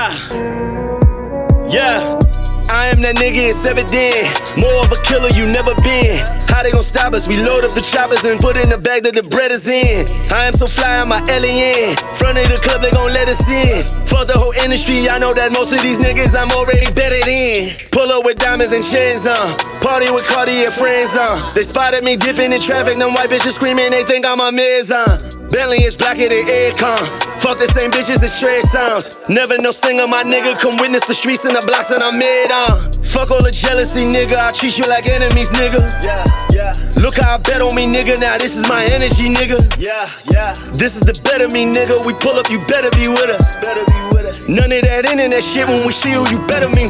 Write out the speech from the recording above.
Yeah, I am that nigga, it's evident. More of a killer you never been. How they gon' stop us? We load up the choppers and put in the bag that the bread is in. I am so fly, I'm my alien. Front of the club, they gon' let us in. Fuck the whole industry, I know that most of ththese niggas I'm already better than. Pull up with diamonds and chains on. Party with Cardi and friends on. They spotted me dipping in traffic, them white bitches screaming, they think I'm a Miz on. Bentley is blacker than aircon. Fuck the same bitches as Trey Songz. Never no singer, my nigga. Come witness the streets and the blocks that I'm made on. Fuck all the jealousy, nigga. I treat you like enemies, nigga. Yeah. Look how I bet on me, nigga. Now this is my energy, nigga. Yeah. This is the better me, nigga. We pull up, you better be with us. None of that internet shit when we see you better mean